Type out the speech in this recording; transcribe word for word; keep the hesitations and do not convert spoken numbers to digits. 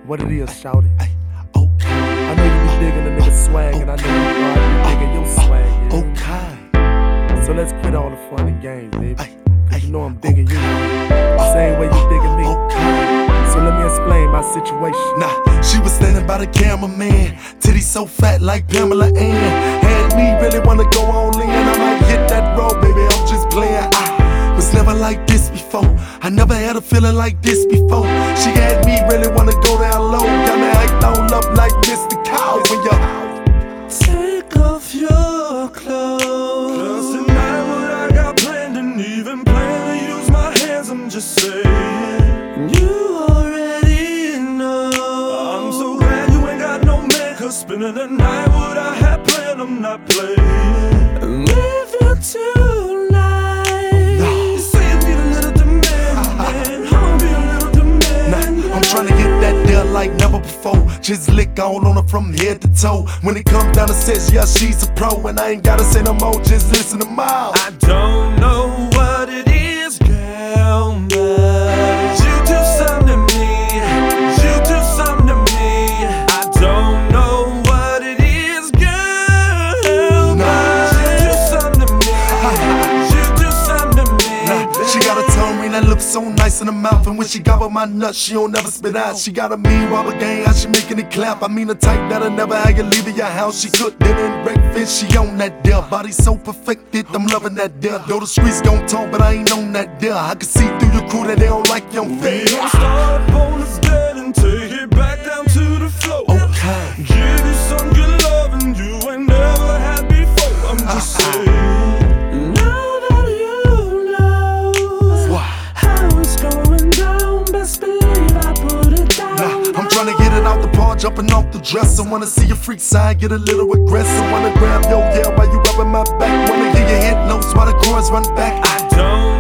What it is, shawty? Ay, okay. I know you be digging a nigga swag, and I know you be digging your swag, yeah. Okay. So let's quit all the fun and games, baby. Ay, Cause you know I'm digging you. Same way you digging me. So let me explain my situation. Nah, she was standing by the cameraman. Titties so fat like Pamela Ann. Had me really wanna go all in. I might hit that road, baby, I'm just playing. I was never like this before. I never had a feeling like this before. She had me really wanna go down low. Got me act all up like Mister Cow. When you take off your clothes, 'cause tonight what I got planned, and even plan to use my hands, I'm just saying. You already know. I'm so glad you ain't got no man, 'cause spending the night what I had planned, I'm not playing. And if you're too nice, you say you need a little demand, I'll be a little demand. Nah, I'm tryna get that deal like never before. Just lick all on her from head to toe. When it comes down to sex, yeah, she's a pro. And I ain't gotta say no more, just listen to mouth. I don't know what it is, girl, but you do something to me. You do something to me. I don't know what it is, girl, but you do something to me. You do something to me. Nah, she got a tongue ring that looks so nice in her mouth. And when she gobble my nuts, she don't never spit out. She got a mean rubber gang, how she making it clap. I mean the type that'll never have you leave your house. She cook dinner and breakfast, she on that deal. Body so perfected, I'm loving that deal. Though the streets gon' talk, but I ain't on that deal. I can see through your crew that they don't like your We face. gon' start up on this bed and take it back down to the floor. Okay. Give you some good loving you ain't never had before. I'm just saying. Now that you know how it's going down, best believe I put it down. Nah, I'm tryna get it out the park, jumping off the dresser. Wanna see your freak side, get a little aggressive. Wanna grab your yeah while you rubbing my back. Wanna hear your hit notes while the chorus run back. I don't